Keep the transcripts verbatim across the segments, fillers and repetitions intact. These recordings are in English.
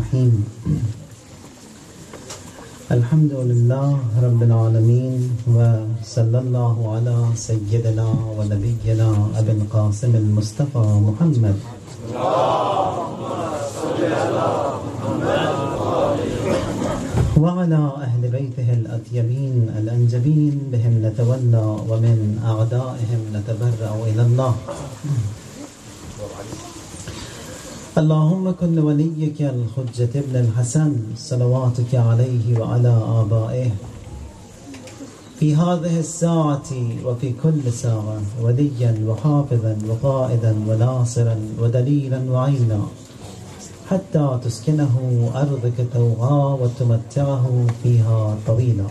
الرحيم الحمد لله رب العالمين وصلى الله على سيدنا ونبينا أبي القاسم المصطفى محمد وعلى أهل بيته الأطيبين الأنجبين بهم نتولى ومن أعدائهم نتبرأ إلى الله. اللهم كن لوليك الحجة ابن الحسن صلواتك عليه وعلى آبائه في هذه الساعة وفي كل ساعة وليا وحافظا وقائدا وناصرا ودليلا وعينا حتى تسكنه أرضك توعا وتمتعه فيها طويلا.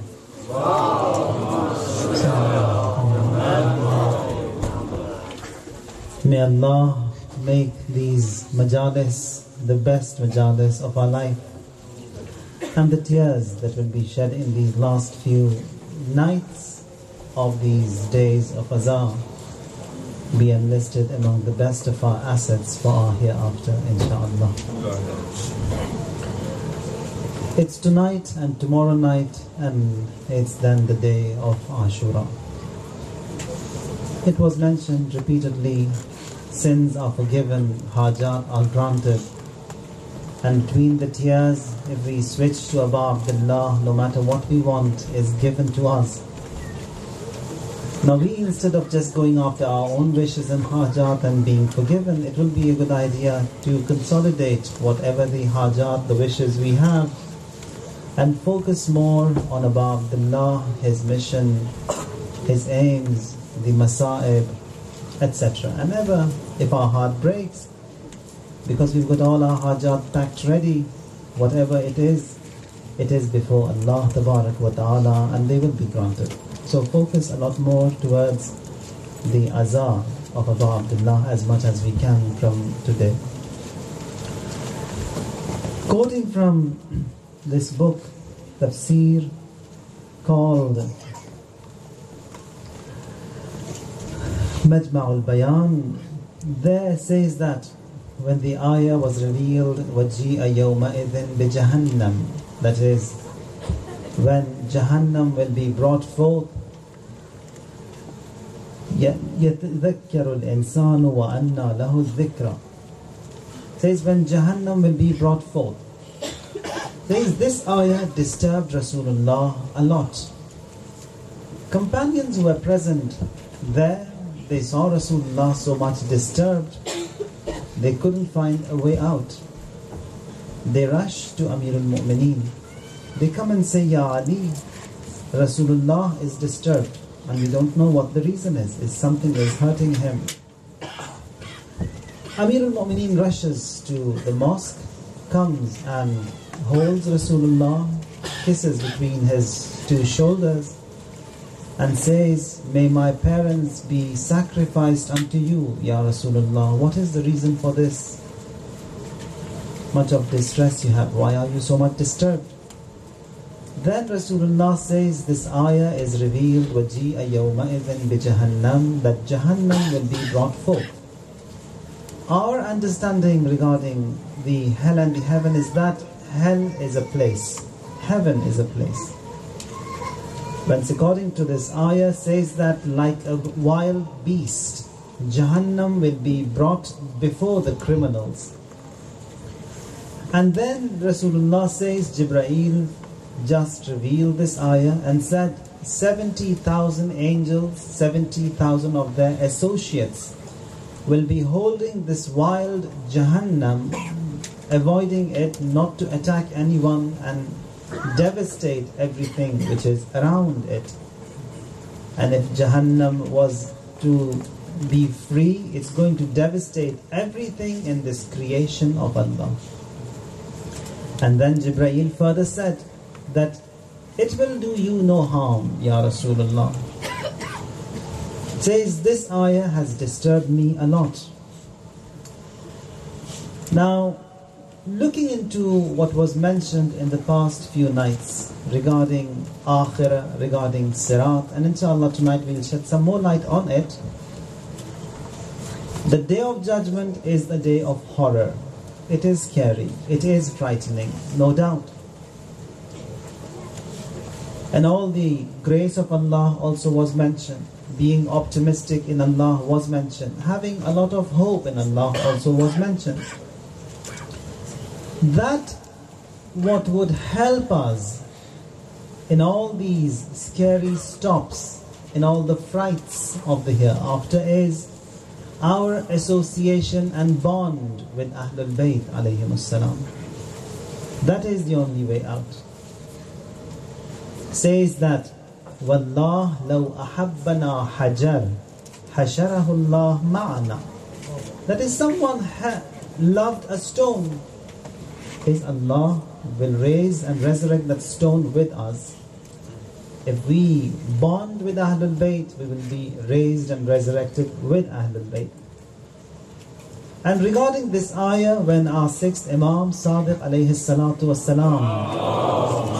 May Allah make these majalis the best majalis of our life, and the tears that will be shed in these last few nights of these days of Azar be enlisted among the best of our assets for our hereafter, inshaAllah. It's tonight and tomorrow night, and it's then the day of Ashura. It was mentioned repeatedly, sins are forgiven, hajat are granted, and between the tears, if we switch to Aba Abdullah, no matter what we want is given to us. Now we, instead of just going after our own wishes and hajat and being forgiven, it will be a good idea to consolidate whatever the hajat, the wishes we have, and focus more on Aba Abdullah, his mission, his aims, the masa'ib, et cetera. And ever, if our heart breaks, because we've got all our hajat packed ready, whatever it is, it is before Allah Tabarak wa Ta'ala, and they will be granted. So focus a lot more towards the azar of Aba Abdullah as much as we can from today. Quoting from this book, Tafsir, called Majma' al-Bayan, there says that when the ayah was revealed, وَجِيءَ يَوْمَئِذٍ بِجَهَنَّمْ, that is, when Jahannam will be brought forth, يَتَذَكَّرُ الْإِنسَانُ وَأَنَّى لَهُ الذِّكْرَى, says when Jahannam will be brought forth. Says this ayah disturbed Rasulullah a lot. Companions who were present there, they saw Rasulullah so much disturbed, they couldn't find a way out. They rushed to Amir al-Mu'mineen. They come and say, Ya Ali, Rasulullah is disturbed and we don't know what the reason is. Is something is hurting him. Amir al-Mu'mineen rushes to the mosque, comes and holds Rasulullah, kisses between his two shoulders, and says, may my parents be sacrificed unto you, Ya Rasulullah. What is the reason for this? Much of distress you have. Why are you so much disturbed? Then Rasulullah says, this ayah is revealed, وَجِيءَ يَوْمَئِذٍ بِجَهَنَّمْ, that Jahannam will be brought forth. Our understanding regarding the hell and the heaven is that hell is a place, heaven is a place. But according to this ayah, says that like a wild beast, Jahannam will be brought before the criminals. And then Rasulullah says, Jibreel just revealed this ayah and said, seventy thousand angels, seventy thousand of their associates will be holding this wild Jahannam, avoiding it not to attack anyone and devastate everything which is around it. And if Jahannam was to be free, it's going to devastate everything in this creation of Allah. And then Jibreel further said that it will do you no harm, Ya Rasulullah. Says this ayah has disturbed me a lot. Now, looking into what was mentioned in the past few nights regarding Akhirah, regarding Sirat, and inshallah tonight we'll shed some more light on it. The Day of Judgment is the day of horror. it is scary, it is frightening, no doubt. And all the grace of Allah also was mentioned. Being optimistic in Allah was mentioned. Having a lot of hope in Allah also was mentioned. That what would help us in all these scary stops, in all the frights of the hereafter, is our association and bond with Ahlul Bayt alayhimus salam. That is the only way out. Says that Wallah law ahabbana hajar hasharahu Allah ma'ana. That is, someone ha- loved a stone, is Allah will raise and resurrect that stone with us. If we bond with Ahlul Bayt, we will be raised and resurrected with Ahlul Bayt. And regarding this ayah, when our sixth Imam Sadiq alayhi salatu wassalam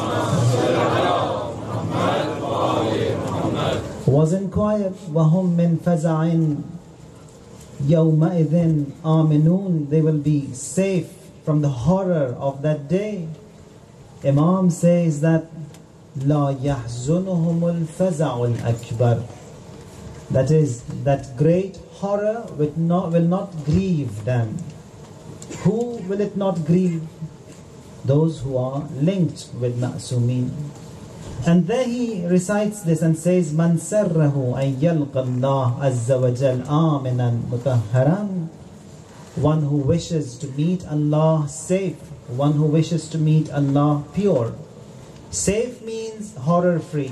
was inquired, وَهُمْ مِنْ فَزَعٍ يَوْمَئِذٍ آمِنُونَ, they will be safe from the horror of that day. Imam says that لَا يَحْزُنُهُمُ الْفَزَعُ الْأَكْبَرُ, that is, that great horror will not, will not grieve them. Who will it not grieve? Those who are linked with Ma'sumin. And there he recites this and says, Man sarrahu an yalqa Allah azza wa jal aminan mutahharan, one who wishes to meet Allah safe, one who wishes to meet Allah pure. Safe means horror free.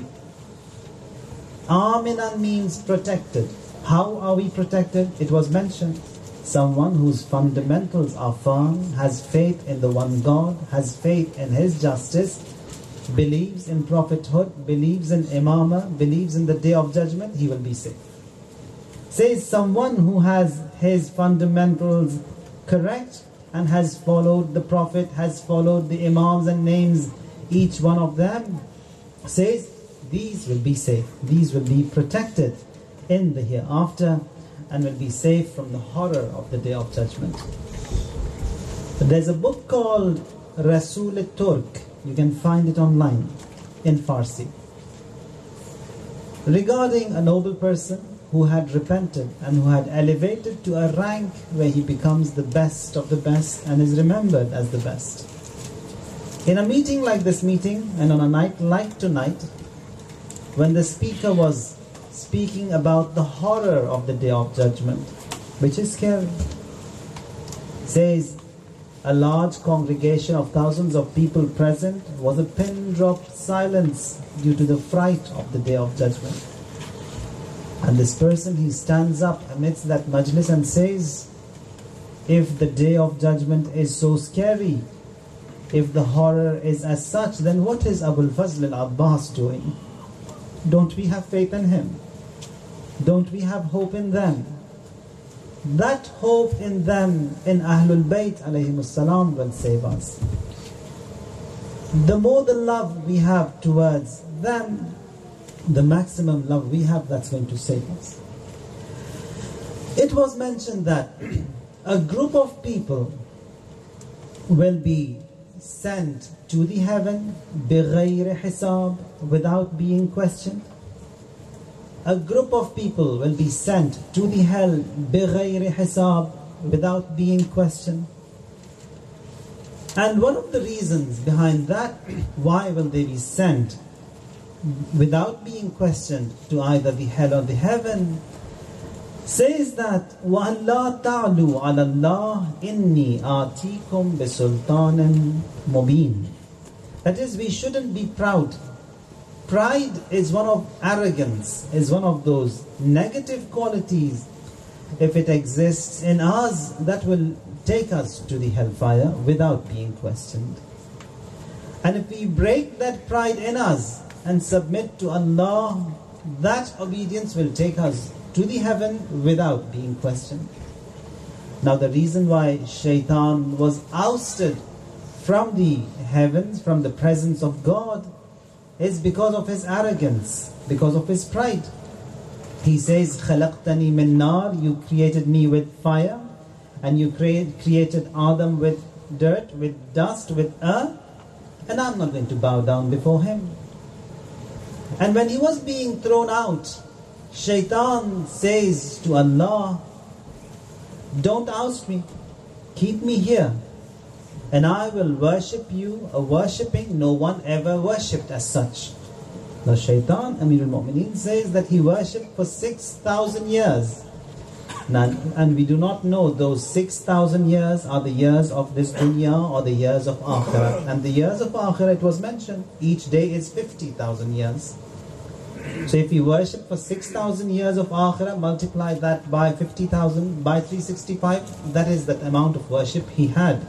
Aminan means protected. How are we protected? It was mentioned. Someone whose fundamentals are firm, has faith in the one God, has faith in His justice, believes in prophethood, believes in imamah, believes in the day of judgment, he will be safe. Says someone who has his fundamentals correct and has followed the prophet, has followed the imams and names each one of them, says these will be safe, these will be protected in the hereafter and will be safe from the horror of the day of judgment. There's a book called Rasul al-Turk. You can find it online in Farsi, regarding a noble person who had repented and who had elevated to a rank where he becomes the best of the best and is remembered as the best. In a meeting like this meeting, and on a night like tonight, when the speaker was speaking about the horror of the day of judgment, which is scary, says a large congregation of thousands of people present was a pin drop silence due to the fright of the day of judgment. And this person, he stands up amidst that majlis and says, if the day of judgment is so scary, if the horror is as such, then what is Abul Fazl al-Abbas doing? Don't we have faith in him? Don't we have hope in them? That hope in them, in Ahlul Bayt alayhimus salam, will save us. The more the love we have towards them, the maximum love we have, that's going to save us. It was mentioned that a group of people will be sent to the heaven بغير حساب, without being questioned. A group of people will be sent to the hell بغير حساب, without being questioned. And one of the reasons behind that, why will they be sent without being questioned to either the hell or the heaven, says that وَأَنْ لَا تَعْلُوا عَلَى اللَّهِ إِنِّي آتِيكُمْ بِسُلْطَانٍ مُبِينٍ. That is, we shouldn't be proud. Pride is one of arrogance, is one of those negative qualities. If it exists in us, that will take us to the hellfire without being questioned. And if we break that pride in us and submit to Allah, that obedience will take us to the heaven without being questioned. Now the reason why Shaitan was ousted from the heavens, from the presence of God, is because of his arrogance, because of his pride. He says, خَلَقْتَنِي مِن نَار, you created me with fire, and you create, created Adam with dirt, with dust, with earth, and I'm not going to bow down before him. And when he was being thrown out, Shaitan says to Allah, don't oust me, keep me here, and I will worship you a worshipping no one ever worshipped as such. Now Shaitan, Amirul Mu'mineen, says that he worshipped for six thousand years. Now, and we do not know those six thousand years are the years of this dunya or the years of Akhirah. And the years of Akhirah, it was mentioned, each day is fifty thousand years. So if he worshipped for six thousand years of Akhirah, multiply that by fifty thousand, by three hundred sixty-five, that is the amount of worship he had.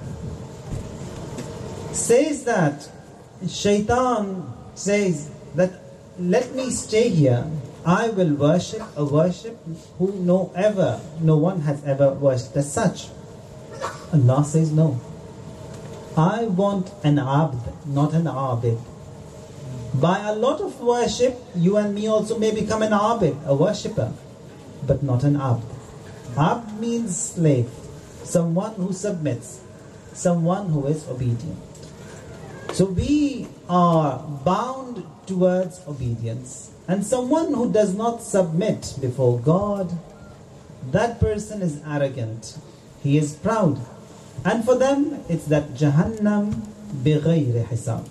Says that, Shaitan says that, let me stay here, I will worship a worship who no ever, no one has ever worshipped as such. Allah says no. I want an abd, not an abid. By a lot of worship, you and me also may become an abid, a worshipper, but not an abd. Abd means slave, someone who submits, someone who is obedient. So we are bound towards obedience. And someone who does not submit before God, that person is arrogant. He is proud. And for them, it's that Jahannam bighayri hisab.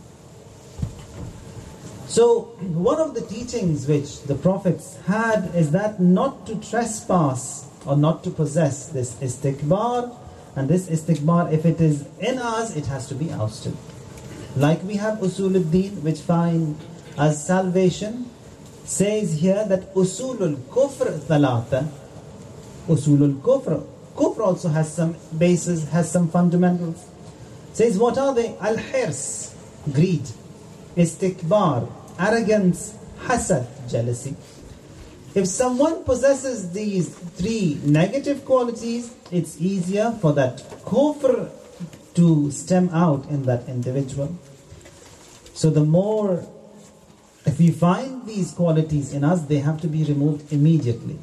So, one of the teachings which the prophets had is that not to trespass or not to possess this istikbar. And this istikbar, if it is in us, it has to be ousted. Like we have Usuluddin, which find as salvation, says here that Usulul Kufr Thalatha, Usulul Kufr, Kufr also has some bases, has some fundamentals. Says, what are they? Al-Hirs, greed, Istikbar, arrogance, Hasad, jealousy. If someone possesses these three negative qualities, it's easier for that Kufr to stem out in that individual. So the more, if we find these qualities in us, they have to be removed immediately.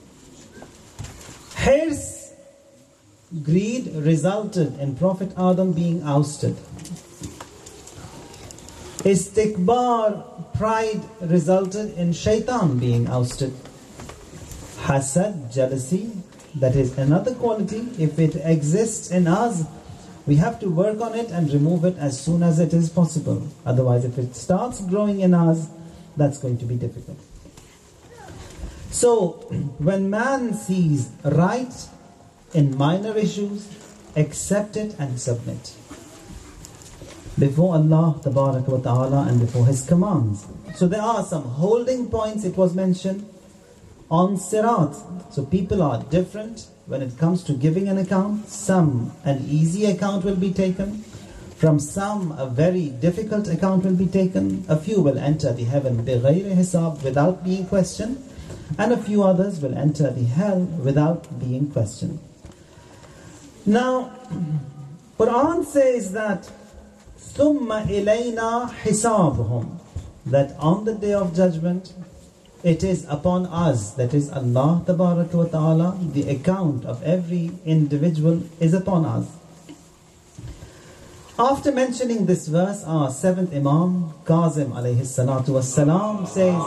Hirs, greed, resulted in Prophet Adam being ousted. Istikbar, pride, resulted in Shaitan being ousted. Hasad, jealousy, that is another quality. If it exists in us, we have to work on it and remove it as soon as it is possible. Otherwise, if it starts growing in us, that's going to be difficult. So, when man sees right in minor issues, accept it and submit before Allah Tabaraka wa Ta'ala and before His commands. So there are some holding points, it was mentioned, on Sirat. So people are different when it comes to giving an account. Some, an easy account will be taken. From some, a very difficult account will be taken. A few will enter the heaven bighayri hisab, without being questioned. And a few others will enter the hell without being questioned. Now, Quran says that ثُمَّ إِلَيْنَا حِسَابُهُمْ, that on the day of judgment, it is upon us, that is Allah Tabaraka wa Ta'ala, the account of every individual is upon us. After mentioning this verse, our seventh Imam, Kazim alayhi salatu wassalam, says,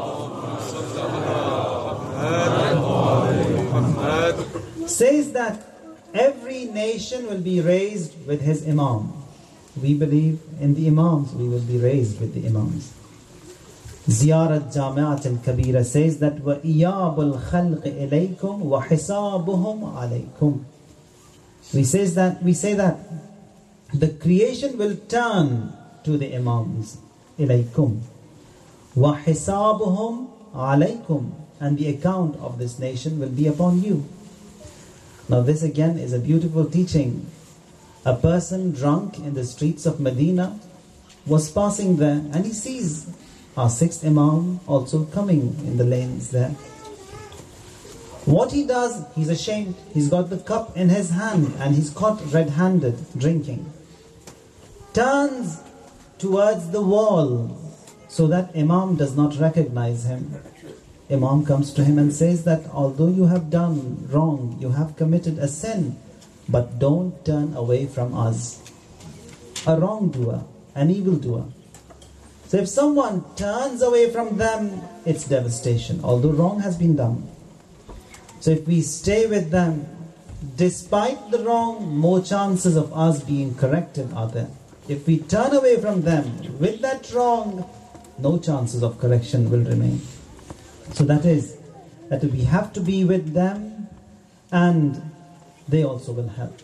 says that every nation will be raised with his Imam. We believe in the Imams, we will be raised with the Imams. Ziyarat Jamiat al-Kabira says that وَإِيَابُ الْخَلْقِ إِلَيْكُمْ وَحِسَابُهُمْ عَلَيْكُمْ. We says that we say that the creation will turn to the Imams, إِلَيْكُمْ وَحِسَابُهُمْ عَلَيْكُمْ, and the account of this nation will be upon you. Now this again is a beautiful teaching. A person drunk in the streets of Medina was passing there and he sees our sixth Imam also coming in the lanes there. What he does, he's ashamed. He's got the cup in his hand and he's caught red-handed drinking. Turns towards the wall so that Imam does not recognize him. Imam comes to him and says that although you have done wrong, you have committed a sin, but don't turn away from us. A wrongdoer, an evildoer. So if someone turns away from them, it's devastation, although wrong has been done. So if we stay with them, despite the wrong, more chances of us being corrected are there. If we turn away from them with that wrong, no chances of correction will remain. So that is, that we have to be with them and they also will help.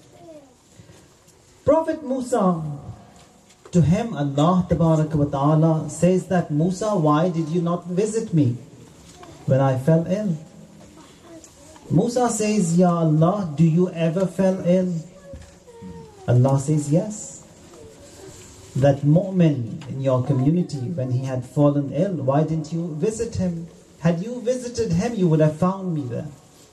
Prophet Musa, to him Allah Tabaraka wa Ta'ala says that, Musa, why did you not visit me when I fell ill? Musa says, Ya Allah, do you ever fell ill? Allah says, yes. That mu'min in your community, when he had fallen ill, why didn't you visit him? Had you visited him, you would have found me there.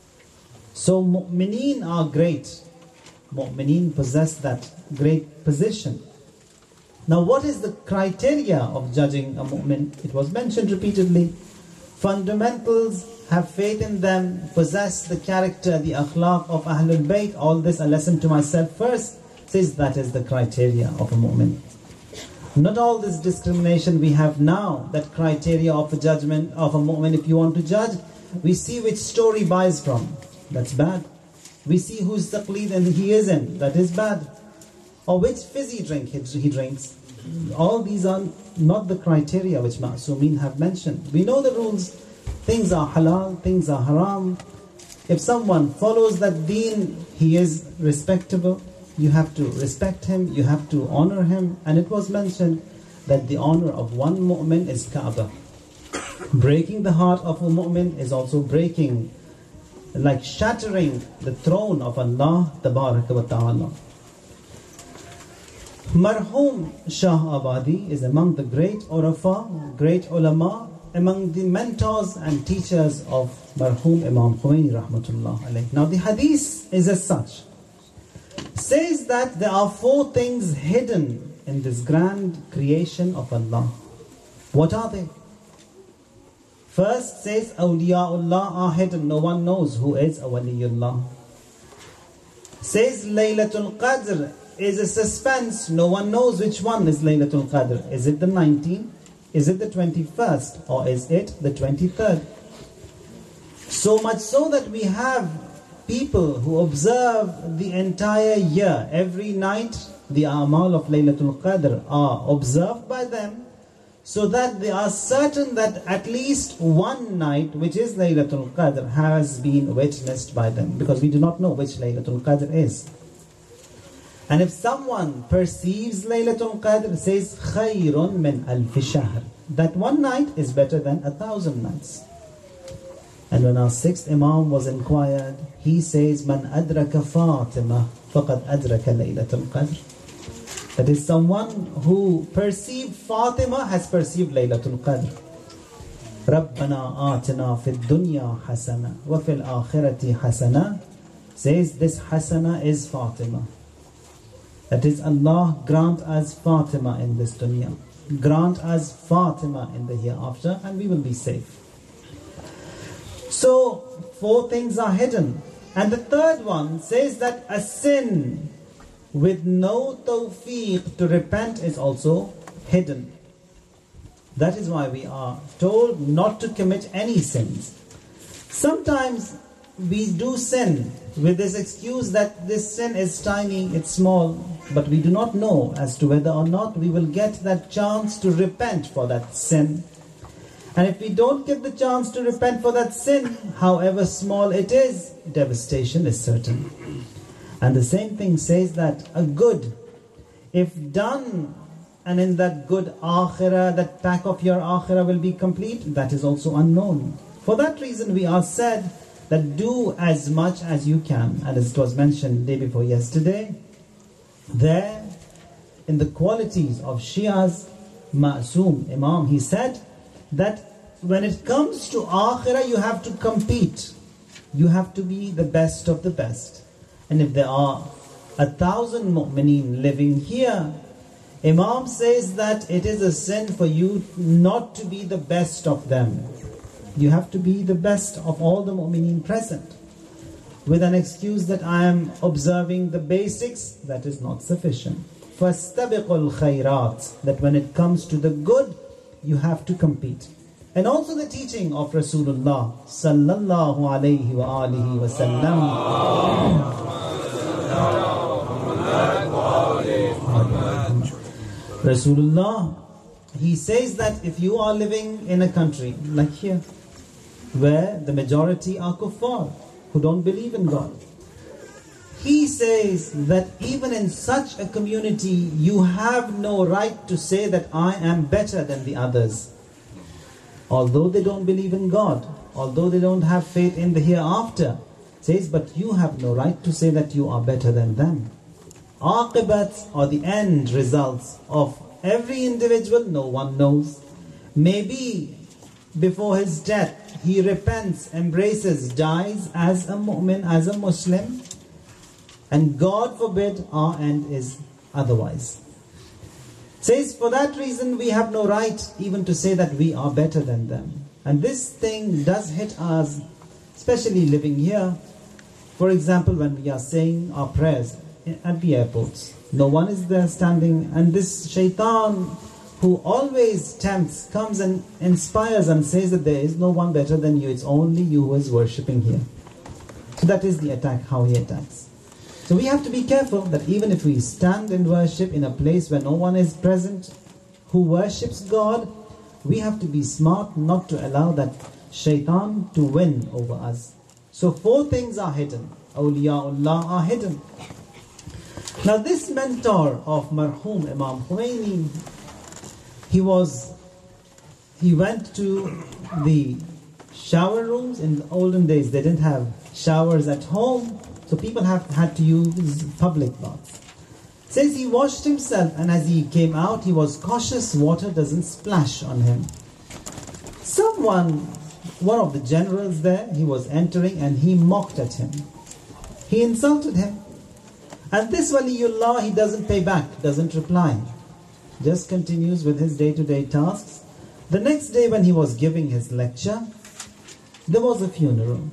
So mu'mineen are great. Mu'mineen possess that great position. Now what is the criteria of judging a mu'min? It was mentioned repeatedly. Fundamentals, have faith in them, possess the character, the akhlaq of Ahlul Bayt. All this a lesson to myself first, says that is the criteria of a mu'min. Not all this discrimination we have now, that criteria of a judgment of a mu'min. If you want to judge, we see which store he buys from. That's bad. We see who's taqleed and he isn't. That is bad. Or which fizzy drink he drinks. All these are not the criteria which Ma'sumin have mentioned. We know the rules. Things are halal, things are haram. If someone follows that deen, he is respectable. You have to respect him, you have to honor him. And it was mentioned that the honor of one mu'min is Kaaba. Breaking the heart of a mu'min is also breaking, like shattering the throne of Allah Tabaraka wa Ta'ala. Marhum Shah Abadi is among the great Urafa, great ulama, among the mentors and teachers of Marhum Imam Khomeini Rahmatullah alayh. Now the hadith is as such. Says that there are four things hidden in this grand creation of Allah. What are they? First says Awliyaullah are hidden. No one knows who is a Waliullah. Says Laylatul Qadr is a suspense. No one knows which one is Laylatul Qadr. Is it the nineteenth? Is it the twenty-first? Or is it the twenty-third? So much so that we have people who observe the entire year. Every night the A'mal of Laylatul Qadr are observed by them, so that they are certain that at least one night, which is Laylatul Qadr, has been witnessed by them. Because we do not know which Laylatul Qadr is. And if someone perceives Laylatul Qadr, says khayrun min alfi shahr, that one night is better than a thousand nights. And when our sixth Imam was inquired, he says, Man adraka Fatima faqad adraka Laylatul Qadr. That is, someone who perceived Fatima has perceived Laylatul Qadr. Rabbana atina fid dunya hasana wa fil akhirati hasana, says this hasana is Fatima. That is, Allah grant us Fatima in this dunya. Grant us Fatima in the hereafter, and we will be safe. So, four things are hidden. And the third one says that a sin with no tawfiq to repent is also hidden. That is why we are told not to commit any sins. Sometimes we do sin with this excuse that this sin is tiny, it's small, but we do not know as to whether or not we will get that chance to repent for that sin. And if we don't get the chance to repent for that sin, however small it is, devastation is certain. And the same thing says that a good, if done, and in that good akhirah, that pack of your akhirah will be complete, that is also unknown. For that reason we are said that do as much as you can. And as it was mentioned the day before yesterday, there in the qualities of Shia's Ma'soom Imam, he said that when it comes to akhirah, you have to compete. You have to be the best of the best. And if there are a thousand mu'mineen living here, Imam says that it is a sin for you not to be the best of them. You have to be the best of all the mu'mineen present. with an excuse that I am observing the basics, that is not sufficient. فَاسْتَبِقُوا الْخَيْرَاتِ, that when it comes to the good, you have to compete. And also the teaching of Rasulullah sallallahu alayhi wa alihi wa sallam. Rasulullah, he says that if you are living in a country like here, where the majority are kuffar, who don't believe in God, he says that even in such a community, you have no right to say that I am better than the others. Although they don't believe in God, although they don't have faith in the hereafter, says, but you have no right to say that you are better than them. Aqibat, or the end results of every individual, no one knows. Maybe before his death, he repents, embraces, dies as a mu'min, as a Muslim, and God forbid our end is otherwise. Says, for that reason we have no right even to say that we are better than them. And this thing does hit us, especially living here. For example, when we are saying our prayers at the airports, no one is there standing, and this shaitan who always tempts comes and inspires and says that there is no one better than you, it's only you who is worshipping here. So that is the attack, how he attacks. So we have to be careful that even if we stand and worship in a place where no one is present who worships God, we have to be smart not to allow that shaitan to win over us. So four things are hidden. Awliyaullah are hidden. Now this mentor of marhum Imam Khomeini, he was, he went to the shower rooms. In the olden days they didn't have showers at home, so people have had to use public baths. Says he washed himself, and as he came out, he was cautious water doesn't splash on him. Someone, one of the generals there, he was entering and he mocked at him. He insulted him. And this Waliullah, he doesn't pay back, doesn't reply. Just continues with his day-to-day tasks. The next day when he was giving his lecture, there was a funeral.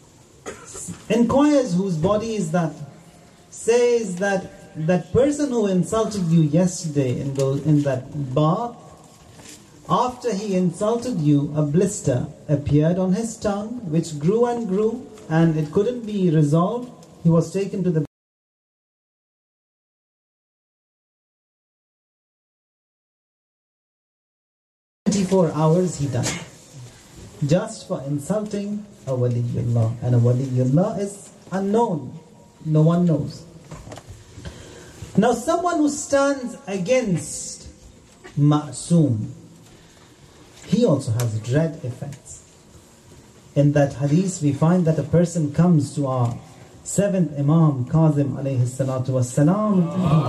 Inquires whose body is that. Says that that person who insulted you yesterday in, those, in that bath, after he insulted you, a blister appeared on his tongue, which grew and grew, and it couldn't be resolved. He was taken to the twenty-four hours he died. Just for insulting a Waliullah. And a Waliullah is unknown. No one knows. Now someone who stands against Ma'soom, he also has dread effects. In that hadith we find that a person comes to our seventh Imam Kazim alayhi salatu wassalam,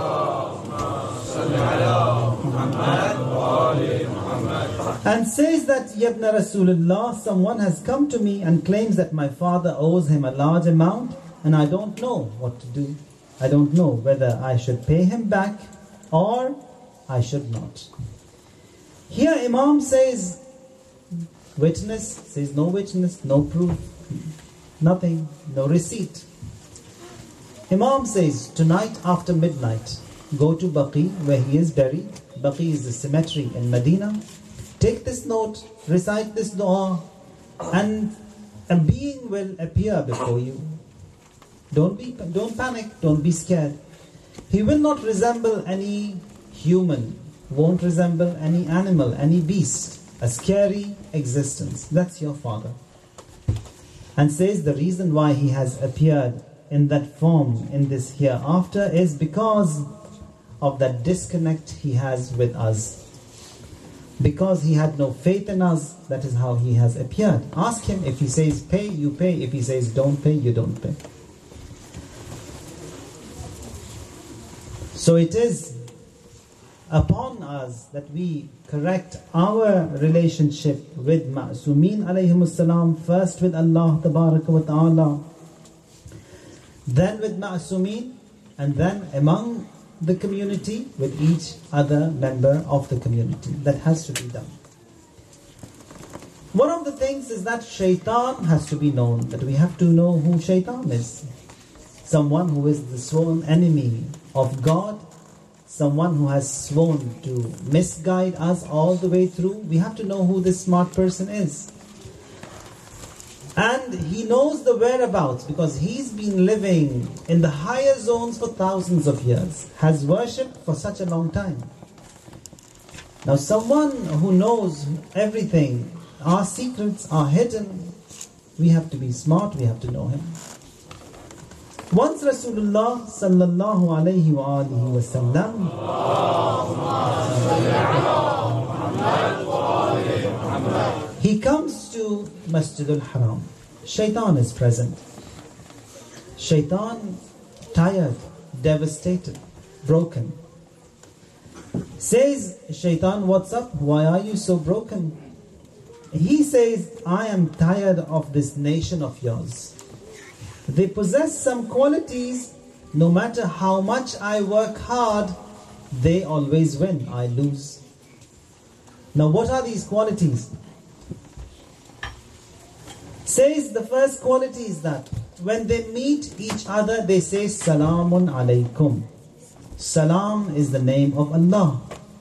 and says that, Yabna Rasulullah, someone has come to me and claims that my father owes him a large amount and I don't know what to do. I don't know whether I should pay him back or I should not. Here Imam says, witness, says no witness, no proof, nothing, no receipt. Imam says, tonight after midnight, go to Baqi where he is buried. Baqi is the cemetery in Medina. Take this note, recite this dua, and a being will appear before you. Don't be, don't panic, don't be scared. He will not resemble any human, won't resemble any animal, any beast, a scary existence. That's your father. And says the reason why he has appeared in that form in this hereafter is because of that disconnect he has with us. Because he had no faith in us, that is how he has appeared. Ask him, if he says pay, you pay. If he says don't pay, you don't pay. So it is upon us that we correct our relationship with Ma'sumeen alayhimus salam, first with Allah tabaraka wa ta'ala, then with Ma'sumeen, and then among the community with each other member of the community. That has to be done. One of the things is that shaitan has to be known, that we have to know who shaitan is. Someone who is the sworn enemy of God, someone who has sworn to misguide us all the way through. We have to know who this smart person is. And he knows the whereabouts because he's been living in the higher zones for thousands of years, has worshipped for such a long time. Now someone who knows everything, our secrets are hidden, we have to be smart, we have to know him. Once Rasulullah sallallahu alayhi wa alihi wa sallam he comes to Masjidul Haram. Shaitan is present. Shaitan, tired, devastated, broken. Says, Shaitan, what's up? Why are you so broken? He says, I am tired of this nation of yours. They possess some qualities, no matter how much I work hard, they always win, I lose. Now what are these qualities? Says the first quality is that when they meet each other, they say, Salamun alaykum. Salam is the name of Allah.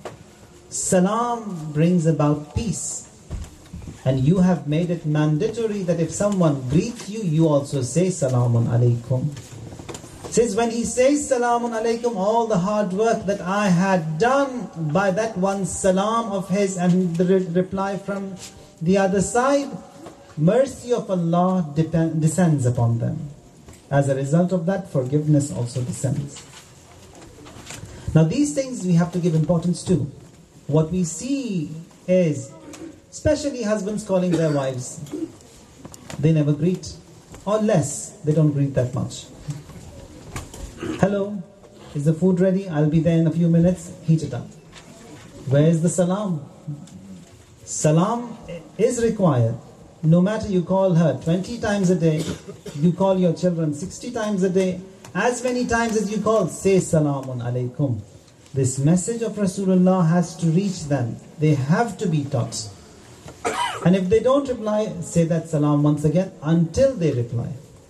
Salam brings about peace. And you have made it mandatory that if someone greets you, you also say Salamun alaykum. Says when he says Salamun alaykum, all the hard work that I had done by that one salam of his and the re- reply from the other side, mercy of Allah depend- descends upon them. As a result of that, forgiveness also descends. Now these things we have to give importance to. What we see is, especially husbands calling their wives, they never greet, or less, they don't greet that much. Hello, is the food ready? I'll be there in a few minutes, heat it up. Where is the salam? Salam is required. No matter you call her twenty times a day, you call your children sixty times a day, as many times as you call, say Salamun alaykum. This message of Rasulullah has to reach them. They have to be taught. And if they don't reply, say that salam once again until they reply.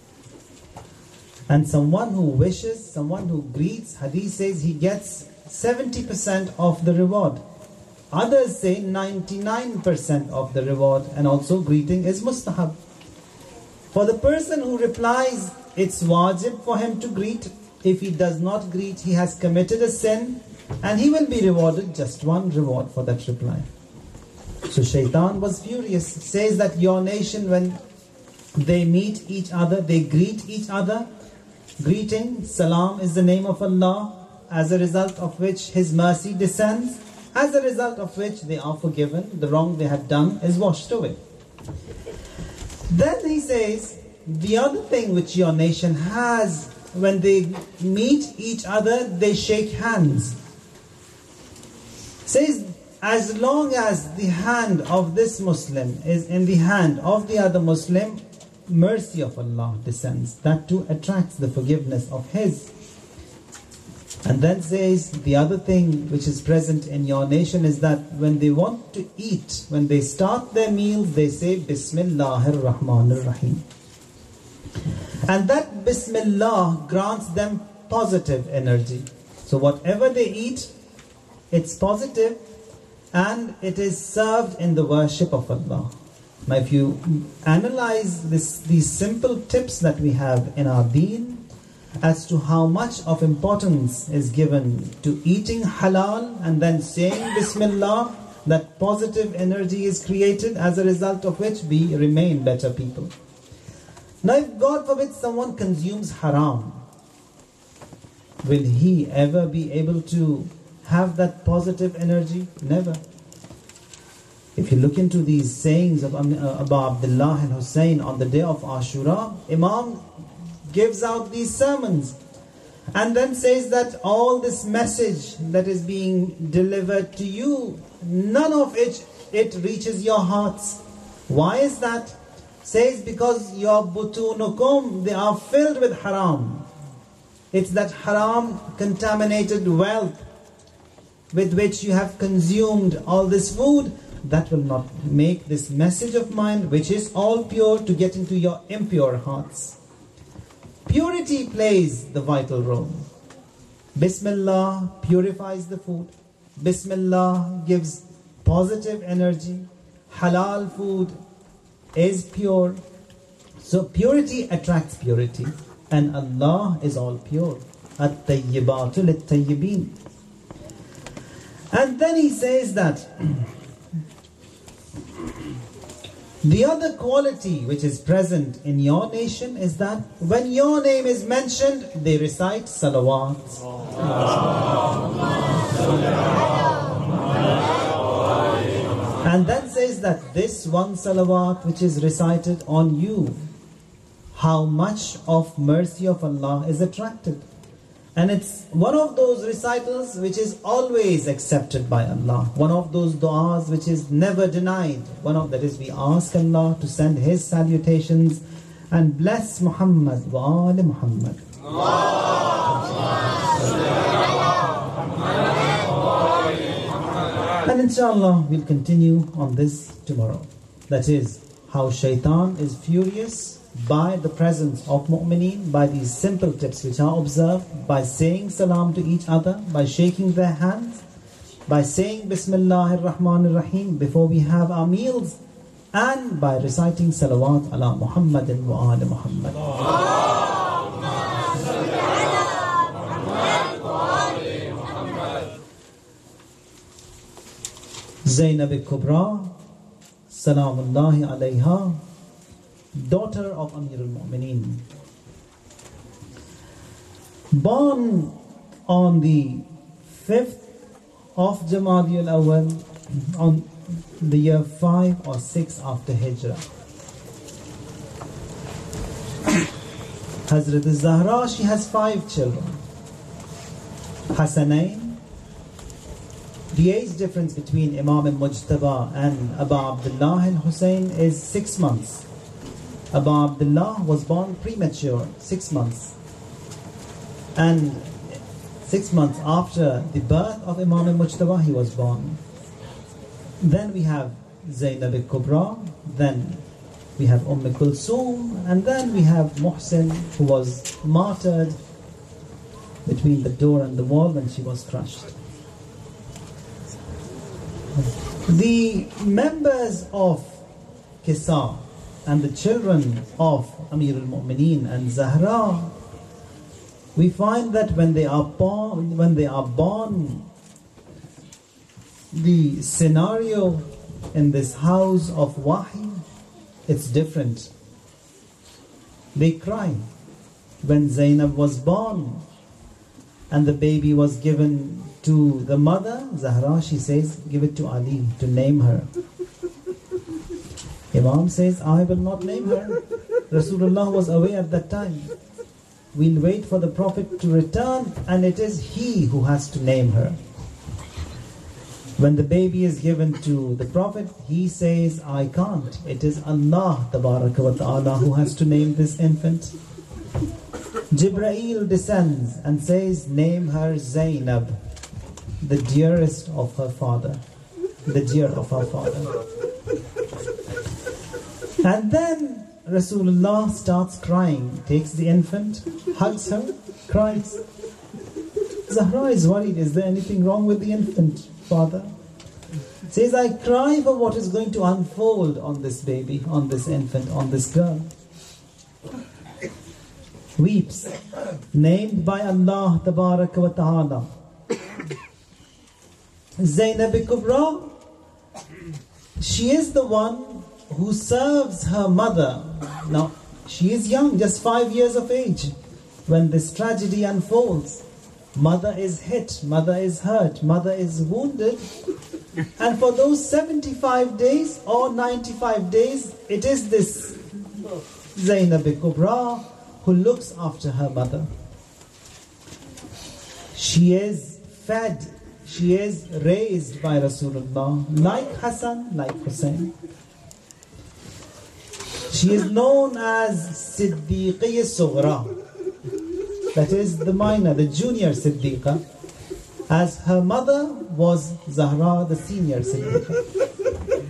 And someone who wishes, someone who greets, Hadith says he gets seventy percent of the reward. Others say ninety-nine percent of the reward, and also greeting is mustahab. For the person who replies, it's wajib for him to greet. If he does not greet, he has committed a sin, and he will be rewarded just one reward for that reply. So Shaitan was furious. Says that your nation, when they meet each other, they greet each other. Greeting, salam is the name of Allah, as a result of which His mercy descends, as a result of which they are forgiven. The wrong they had done is washed away. Then he says, the other thing which your nation has, when they meet each other, they shake hands. Says, as long as the hand of this Muslim is in the hand of the other Muslim, mercy of Allah descends. That too attracts the forgiveness of His. And then says, the other thing which is present in your nation is that when they want to eat, when they start their meals, they say Bismillahir Rahmanir Rahim. And that Bismillah grants them positive energy. So whatever they eat, it's positive, and it is served in the worship of Allah. Now if you analyze this, these simple tips that we have in our deen as to how much of importance is given to eating halal and then saying Bismillah, that positive energy is created, as a result of which we remain better people. Now if God forbid someone consumes haram, will he ever be able to have that positive energy? Never. If you look into these sayings of Abu Abdullah and Hussein on the day of Ashura, Imam gives out these sermons and then says that all this message that is being delivered to you, none of it, it reaches your hearts. Why is that? Says because your butunukum, they are filled with haram. It's that haram contaminated wealth with which you have consumed all this food, that will not make this message of mine, which is all pure, to get into your impure hearts. Purity plays the vital role. Bismillah purifies the food. Bismillah gives positive energy. Halal food is pure. So purity attracts purity. And Allah is all pure. At-tayyibatu lit-tayyibin. And then he says that the other quality which is present in your nation is that when your name is mentioned, they recite salawat. And then says that this one salawat which is recited on you, how much of mercy of Allah is attracted. And it's one of those recitals which is always accepted by Allah. One of those du'as which is never denied. One of that is we ask Allah to send His salutations and bless Muhammad wa ali Muhammad. And inshallah we'll continue on this tomorrow. That is how shaitan is furious by the presence of mu'mineen, by these simple tips which are observed, by saying salam to each other, by shaking their hands, by saying Bismillahir Rahmanir Rahim before we have our meals, and by reciting salawat ala Muhammadin wa ali Muhammad. Zainab al-Kubra, salamullahi alayha, daughter of Amir al-Mu'mineen, born on the fifth of Jamadi al-Awwal, on the year five or six after Hijrah. Hazrat al-Zahra, she has five children. Hasanain, the age difference between Imam al-Mujtaba and Abu Abdullah al-Hussein is six months. Abu Abdullah was born premature, six months. And six months after the birth of Imam al-Mujtaba, he was born. Then we have Zainab al-Kubra, then we have Umm Kulsum, and then we have Muhsin, who was martyred between the door and the wall when she was crushed. The members of Kisa and the children of Amir al-Mu'mineen and Zahra, we find that when they are born, when they are born, the scenario in this house of Wahi, it's different. They cry. When Zainab was born and the baby was given to the mother, Zahra, she says, give it to Ali to name her. Imam says, I will not name her. Rasulullah was away at that time. We'll wait for the Prophet to return, and it is he who has to name her. When the baby is given to the Prophet, he says, I can't. It is Allah Tabaraka wa Ta'ala who has to name this infant. Jibreel descends and says, name her Zainab, the dearest of her father, the dear of her father. And then Rasulullah starts crying, takes the infant, hugs her, cries. Zahra is worried, is there anything wrong with the infant, father? Says, I cry for what is going to unfold on this baby, on this infant, on this girl. Weeps, named by Allah Tabaraka wa Ta'ala. Zainab al-Kubra, she is the one who serves her mother. Now, she is young, just five years of age, when this tragedy unfolds. Mother is hit, mother is hurt, mother is wounded. And for those seventy-five days or ninety-five days, it is this Zainab al-Kubra who looks after her mother. She is fed, she is raised by Rasulullah, like Hassan, like Hussein. She is known as Siddiqiyya Sughra, that is the minor, the junior Siddiqa, as her mother was Zahra, the senior Siddiqa.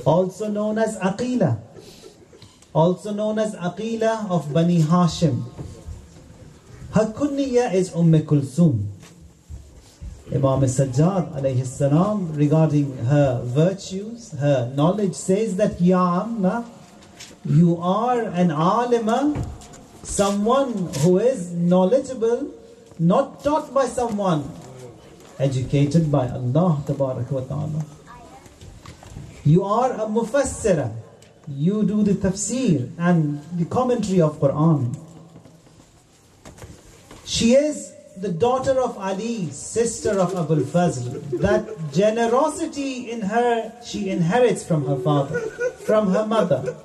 also known as Aqila, also known as Aqila of Bani Hashim. Her kunya is Umm Kulthum. Imam Sajjad alayhi salam, regarding her virtues, her knowledge, says that Ya Amma, you are an alima, someone who is knowledgeable, not taught by someone, educated by Allah Tabarak wa Ta'ala. You are a mufassira, you do the tafsir and the commentary of Quran. She is the daughter of Ali, sister of Abul Fazl. That generosity in her, she inherits from her father, from her mother.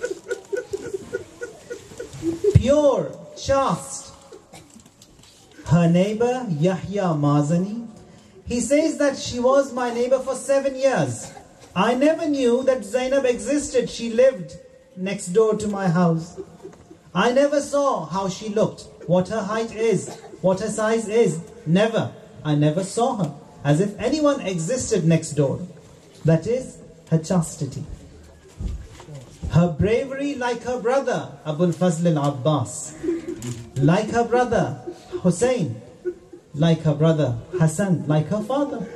Pure, chaste. Her neighbor, Yahya Mazani, he says that she was my neighbor for seven years. I never knew that Zainab existed. She lived next door to my house. I never saw how she looked, what her height is, what her size is. Never. I never saw her as if anyone existed next door. That is her chastity. Her bravery, like her brother Abul Fazl al-Abbas, like her brother Hussein, like her brother Hassan, like her father.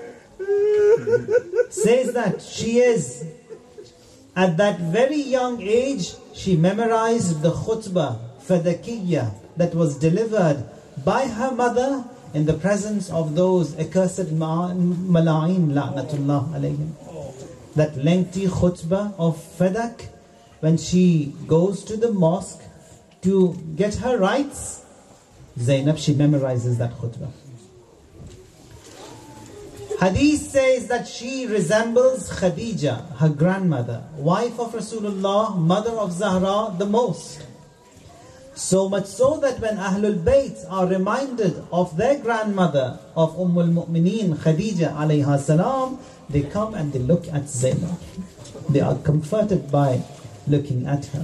Says that she is, at that very young age, she memorized the khutbah, Fadakiyya, that was delivered by her mother in the presence of those accursed mala'in, la'natullah alayhim. That lengthy khutbah of Fadak, when she goes to the mosque to get her rights, Zainab, she memorizes that khutbah. Hadith says that she resembles Khadija, her grandmother, wife of Rasulullah, mother of Zahra, the most. So much so that when Ahlul Bayt are reminded of their grandmother, of Ummul Mu'mineen, Khadija alayha salam, they come and they look at Zainab. They are comforted by looking at her.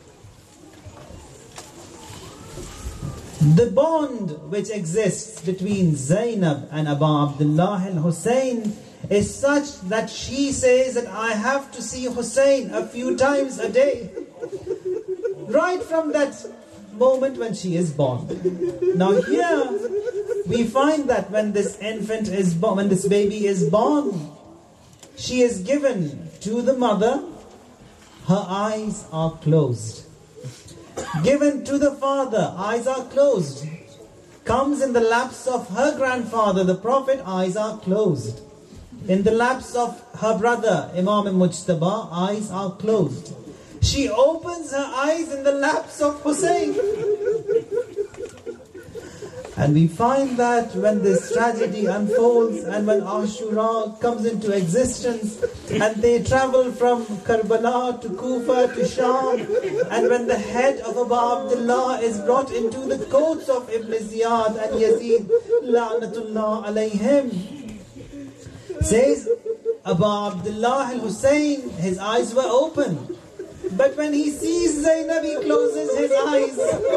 The bond which exists between Zainab and Abu Abdullah al-Hussein is such that she says that I have to see Hussein a few times a day. Right from that moment when she is born. Now here we find that when this infant is born, when this baby is born, she is given to the mother, her eyes are closed. Given to the father, eyes are closed. Comes in the laps of her grandfather, the Prophet, eyes are closed. In the laps of her brother, Imam Mujtaba, eyes are closed. She opens her eyes in the laps of Hussein. And we find that when this tragedy unfolds and when Ashura comes into existence and they travel from Karbala to Kufa to Sham, and when the head of Abu Abdullah is brought into the courts of Ibn Ziyad and Yazid, la'natullah alayhim, says Abu Abdullah al-Hussein, his eyes were open. But when he sees Zainab, he closes his eyes.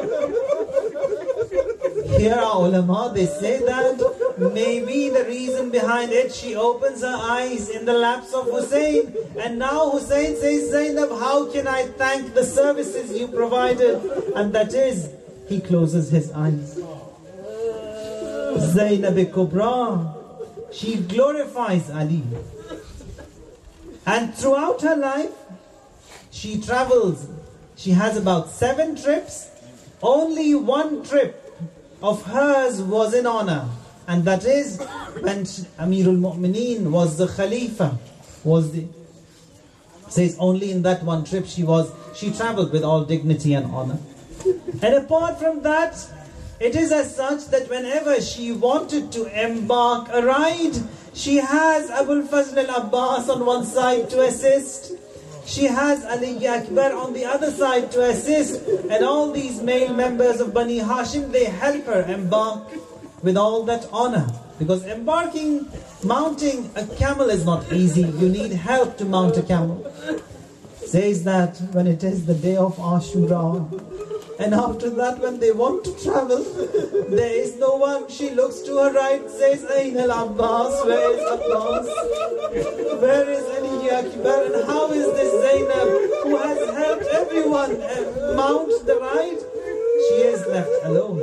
Here are ulama, they say that maybe the reason behind it, she opens her eyes in the laps of Hussein. And now Hussein says, Zainab, how can I thank the services you provided? And that is, he closes his eyes. Zainab Kubra, she glorifies Ali. And throughout her life, she travels. She has about seven trips. Only one trip of hers was in honor, and that is when Amirul Mu'mineen was the Khalifa. Was the says only in that one trip she was she traveled with all dignity and honor. And apart from that, it is as such that whenever she wanted to embark a ride, she has Abul Fazl al-Abbas on one side to assist. She has Ali Akbar on the other side to assist, and all these male members of Bani Hashim, they help her embark with all that honor. Because embarking, mounting a camel is not easy. You need help to mount a camel. Says that when it is the day of Ashura, And after that, when they want to travel, there is no one. She looks to her right, says, Ayn al-Abbas, where is Abbas? Where is Ali Akbar? And how is this Zainab, who has helped everyone mount the ride? She is left alone.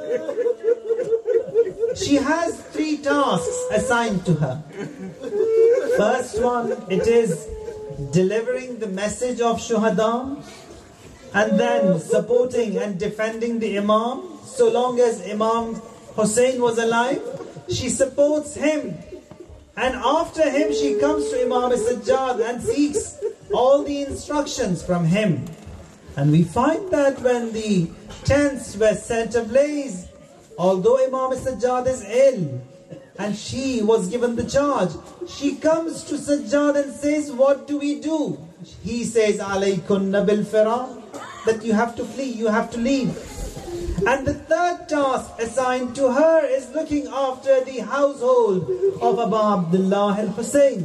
She has three tasks assigned to her. First one, it is delivering the message of Shuhada, and then supporting and defending the Imam. So long as Imam Hussein was alive, she supports him. And after him, she comes to Imam Sajjad and seeks all the instructions from him. And we find that when the tents were set ablaze, although Imam Sajjad is ill, and she was given the charge, she comes to Sajjad and says, what do we do? He says, alaykunna bil firar, that you have to flee, you have to leave. And the third task assigned to her is looking after the household of Abu Abdullah al-Hussein.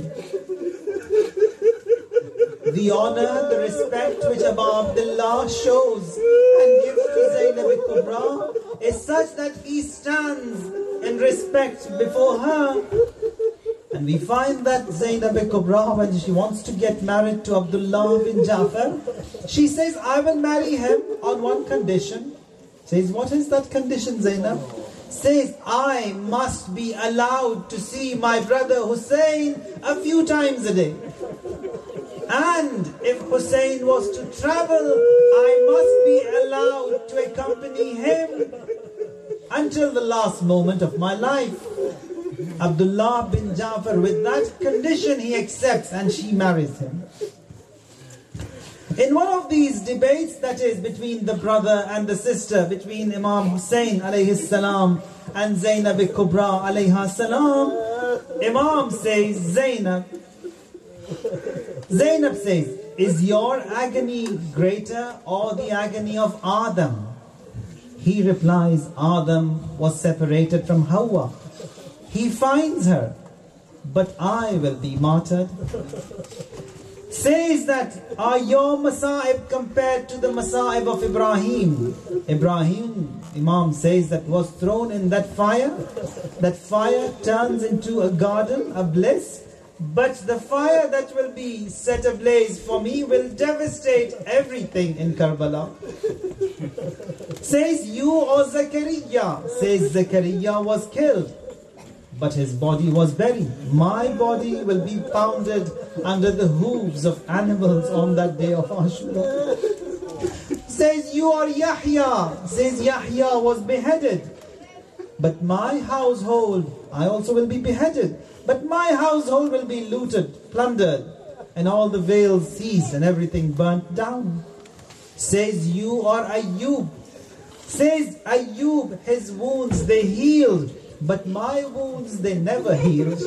The honor, the respect which Abu Abdullah shows and gives to Zainab al-Kubra is such that he stands in respect before her. And we find that Zainab al-Kubra, when she wants to get married to Abdullah bin Jafar, she says, I will marry him on one condition. Says, what is that condition, Zainab? Says, I must be allowed to see my brother Hussein a few times a day. And if Hussein was to travel, I must be allowed to accompany him until the last moment of my life. Abdullah bin Jafar, with that condition, he accepts and she marries him. In one of these debates, that is between the brother and the sister, between Imam Hussein alayhi salam and Zainab al-Kubra alayha salam, Imam says, Zainab, Zainab says, is your agony greater or the agony of Adam? He replies, Adam was separated from Hawa. He finds her, but I will be martyred. Says that, are your masa'ib compared to the masa'ib of Ibrahim? Ibrahim, Imam says, that was thrown in that fire. That fire turns into a garden, a bliss. But the fire that will be set ablaze for me will devastate everything in Karbala. Says, you or Zakaria? Says, Zakaria was killed, but his body was buried. My body will be pounded under the hooves of animals on that day of Ashura. Says, you are Yahya. Says, Yahya was beheaded, but my household, I also will be beheaded. But my household will be looted, plundered, and all the veils seized and everything burnt down. Says, you are Ayyub. Says, Ayyub, his wounds, they healed, but my wounds, they never healed.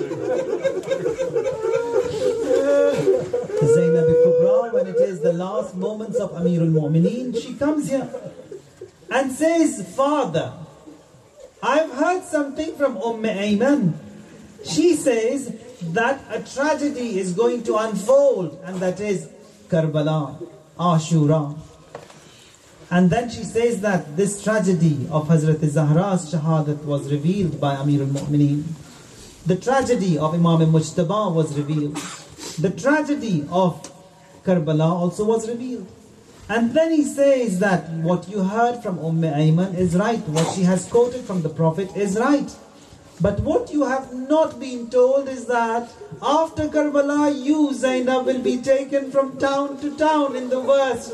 Zainab al-Kubra, when it is the last moments of Amir al-Mu'mineen, she comes here and says, Father, I've heard something from Umm Ayman. She says that a tragedy is going to unfold, and that is Karbala, Ashura. And then she says that this tragedy of Hazrat Zahra's Shahadat was revealed by Amir al-Mu'mineen. The tragedy of Imam Mujtaba was revealed. The tragedy of Karbala also was revealed. And then he says that what you heard from Umm Ayman is right. What she has quoted from the Prophet is right. But what you have not been told is that after Karbala, you, Zainab, will be taken from town to town in the West.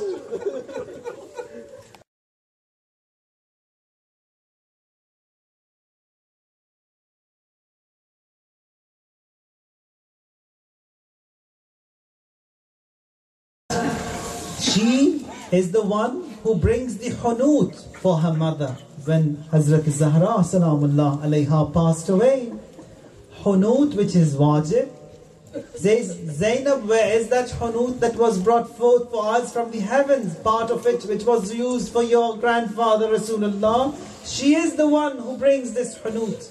She is the one who brings the hunut for her mother. When Hazrat Zahra Salamullah alayha passed away, hunut, which is wajib, says, Zainab, where is that hunut that was brought forth for us from the heavens, part of it which was used for your grandfather Rasulullah? She is the one who brings this hunut.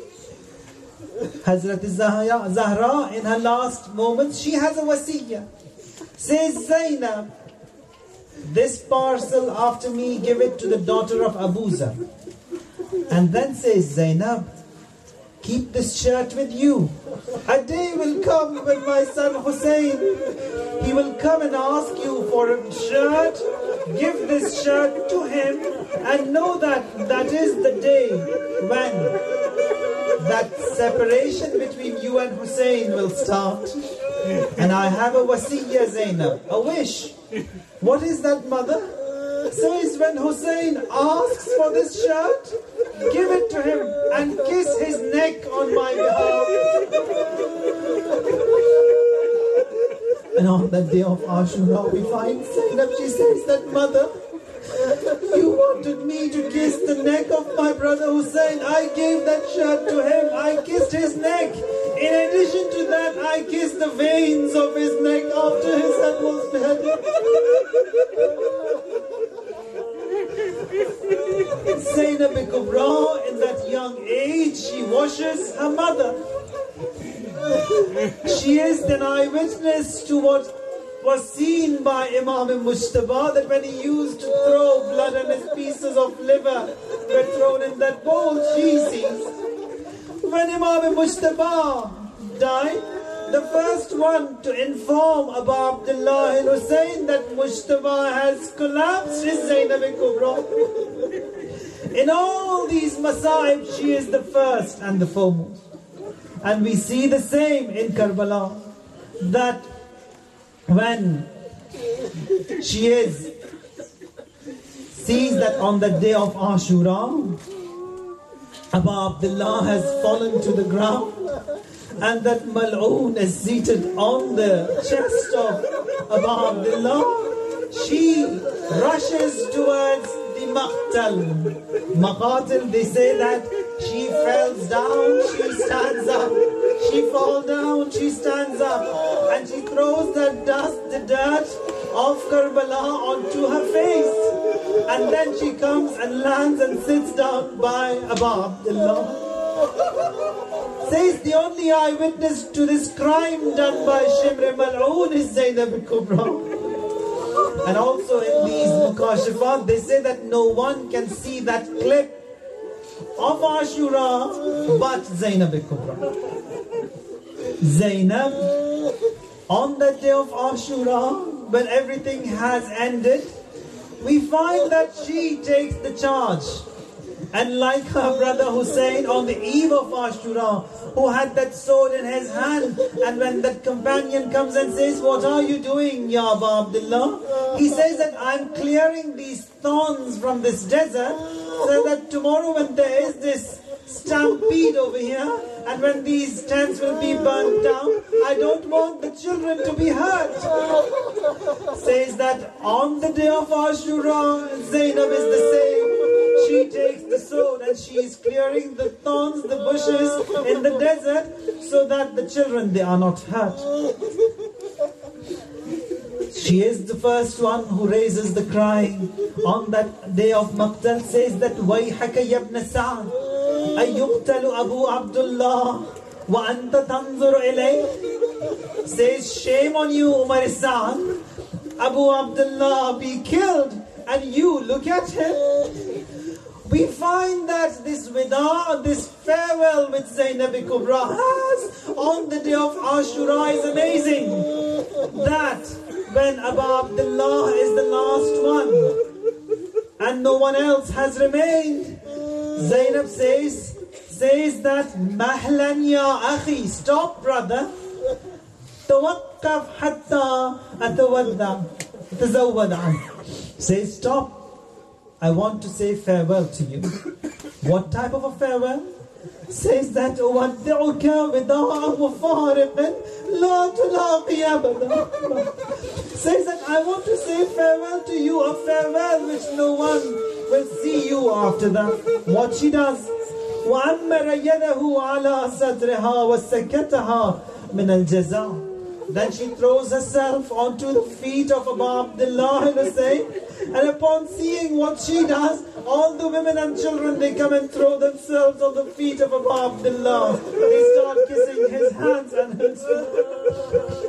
Hazrat Zahra, Zahra, in her last moments, she has a wasiyah. Says, Zainab, This parcel after me, give it to the daughter of Abu Zar. And then says Zainab, keep this shirt with you. A day will come when my son Hussein, he will come and ask you for a shirt. Give this shirt to him and know that that is the day when that separation between you and Hussein will start. And I have a wasiyya, Zainab, a wish. What is that, mother? Says when Hussein asks for this shirt, give it to him and kiss his neck on my behalf. And on that day of Ashura, we find Zainab, she says that, mother, you wanted me to kiss the neck of my brother Hussein. I gave that shirt to him. I kissed his neck. In addition to that, I kissed the veins of his neck after his head was beheaded. Zainab Kubra, in that young age, she washes her mother. She is an eyewitness to what was seen by Imam Mujtaba, that when he used to throw blood and his pieces of liver were thrown in that bowl, she sees. When Imam Mujtaba died, the first one to inform Abu Abdullah al-Hussein that Mujtaba has collapsed is Zainab Kubra. In all these masa'ib, she is the first and the foremost. And we see the same in Karbala, that when she is sees that on the day of Ashura, Abu Abdullah has fallen to the ground, and that Mal'oon is seated on the chest of Abu Abdullah, she rushes towards the Maqtal. Maqatil, they say that she falls down, she stands up. She falls down, she stands up. And she throws the dust, the dirt of Karbala onto her face. And then she comes and lands and sits down by Abu Abdullah. Says the only eyewitness to this crime done by Shimr Mal'oon is Zainab Kubra. And also in these Mukashifat, they say that no one can see that clip of Ashura but Zainab Kubra. Zainab, on that day of Ashura, when everything has ended, we find that she takes the charge. And like her brother Hussein on the eve of Ashura, who had that sword in his hand, and when that companion comes and says, what are you doing, Ya Abu Abdullah? He says that I'm clearing these thorns from this desert, so that tomorrow when there is this stampede over here, and when these tents will be burnt down, I don't want the children to be hurt. Says that on the day of Ashura, Zainab is the same. She takes the sword and she is clearing the thorns, the bushes in the desert, so that the children, they are not hurt. She is the first one who raises the cry on that day of Maqtal, says that وَيْحَكَ يَبْنَ سَعْدٍ أَيُقْتَلُ أَبُو عَبْدُ اللَّهِ وَأَنْتَ تَنْظُرُ إِلَيْهِ. Says, shame on you, Umar Sa'd. Abu Abdullah be killed and you look at him. We find that this wida, this farewell which Zainab Kubra has on the day of Ashura is amazing. That when Abu Abdullah is the last one and no one else has remained, Zainab says, says that Mahlan ya akhi, stop brother. Tawaqqaf hatta atawadda tazawwad. Says stop. I want to say farewell to you. What type of a farewell? Says that أودعك وداع مفارق لا تلاقي أبدا. Says that I want to say farewell to you, a farewell which no one will see you after that. What she does? وَأَمَّرَ يَدَهُ عَلَى صَدْرِهَا وَسَكَتَهَا مِنَ الْجَزَاءِ. Then she throws herself onto the feet of Abu Abdullah al-Hussein, and upon seeing what she does, all the women and children, they come and throw themselves on the feet of Abu Abdullah. They start kissing his hands and his feet.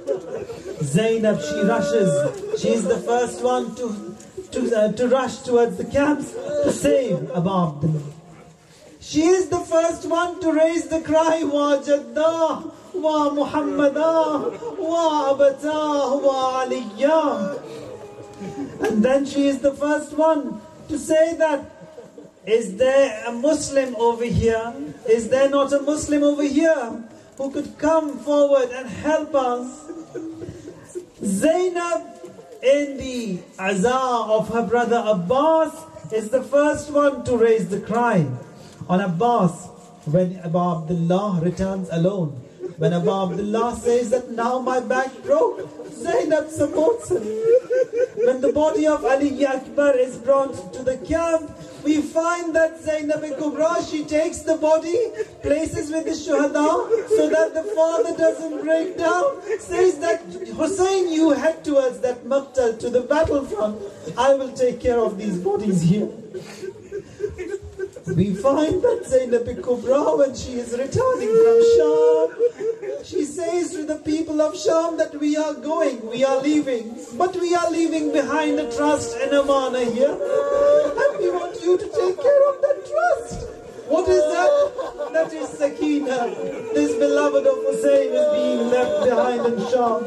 Zainab, she rushes. She is the first one to to, uh, to rush towards the camps to save Abu Abdullah. She is the first one to raise the cry, Wa Jaddah, Wa Muhammadah, Wa Abatah, Wa Aliyah. And then she is the first one to say that, is there a Muslim over here? Is there not a Muslim over here who could come forward and help us? Zainab, in the azah of her brother Abbas, is the first one to raise the cry on Abbas when Abu Abdullah returns alone. When Abu Abdullah says that now my back broke, Zainab supports him. When the body of Ali Akbar is brought to the camp, we find that Zainab Kubra, she takes the body, places with the shuhada so that the father doesn't break down, says that Hussein, you head towards that maqtal, to the battlefront. I will take care of these bodies here. We find that Zainab Kubra, when she is returning from Sham, she says to the people of Sham that we are going, we are leaving, but we are leaving behind a trust and amana here, and we want you to take care of that trust. What is that? That is Sakina. This beloved of Hussein is being left behind in Sham.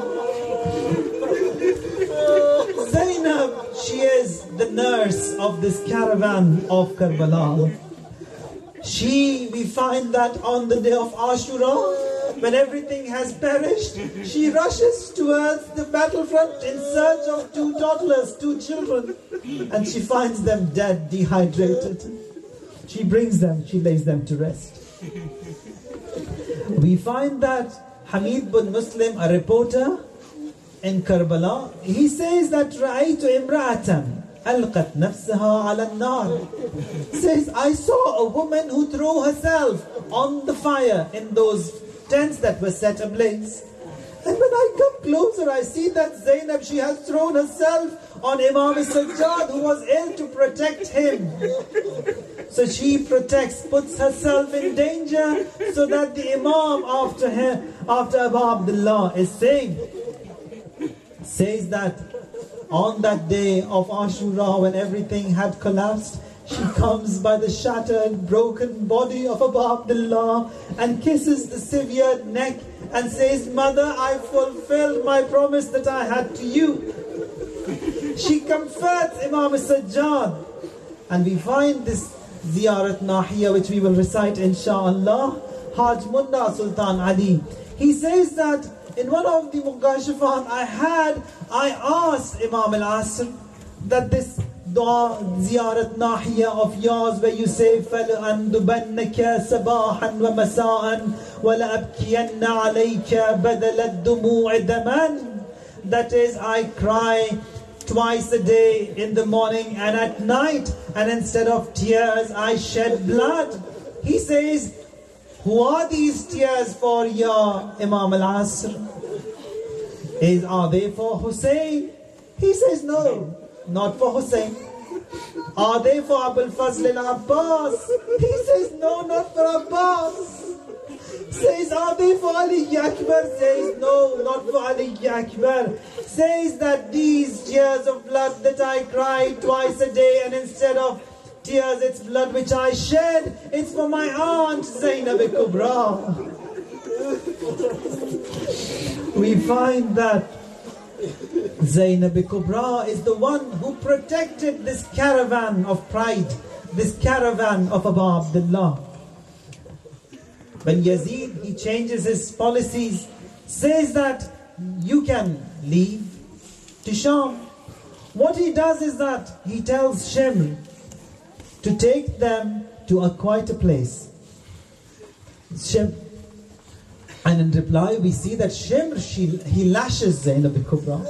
Zainab, she is the nurse of this caravan of Karbala. She, we find that on the day of Ashura, when everything has perished, she rushes towards the battlefront in search of two toddlers, two children, and she finds them dead, dehydrated. She brings them, she lays them to rest. We find that Hamid bin Muslim, a reporter in Karbala, he says that رَأَيْتُ إِمْرَأَةً أَلْقَتْ نَفْسَهَا عَلَى النَّارِ. Says, I saw a woman who threw herself on the fire in those tents that were set ablaze. And when I come closer, I see that Zainab, she has thrown herself on Imam Sajjad, who was ill, to protect him. So she protects, puts herself in danger, so that the Imam after her, after Abu Abdullah is saved. Says that on that day of Ashura, when everything had collapsed, she comes by the shattered, broken body of Abu Abdullah and kisses the severed neck and says, Mother, I fulfilled my promise that I had to you. She comforts Imam Sajjad. And we find this Ziyarat Nahiya, which we will recite inshaAllah. Haj Munda Sultan Ali, he says that in one of the Mukashafat I had, I asked Imam Al-Asr that this dua, Ziyarat Nahiya of yours, where you say, فَلَأَنْدُبَنَّكَ سَبَاحًا وَمَسَاءً وَلَأَبْكِيَنَّ عَلَيْكَ بَدَلَ الدُّمُوعِ دَمًا. That is, I cry twice a day, in the morning and at night, and instead of tears, I shed blood. He says, who are these tears for, Ya Imam Al-Asr? Is, are they for Hussein? He says, no, not for Hussein. Are they for Abul Fazl al-Abbas? He says, no, not for Abbas. Says, are they for Ali Akbar? Says, no, not for Ali Akbar. Says that these tears of blood that I cry twice a day, and instead of tears, it's blood which I shed, it's for my aunt Zainab Kubra. We find that Zainab Kubra is the one who protected this caravan of pride, this caravan of Abu Abdullah. When Yazid, he changes his policies, says that you can leave to Sham. What he does is that he tells Shimr to take them to a quieter place. Shimr, and in reply we see that Shimr, she, he lashes Zainab Kubra.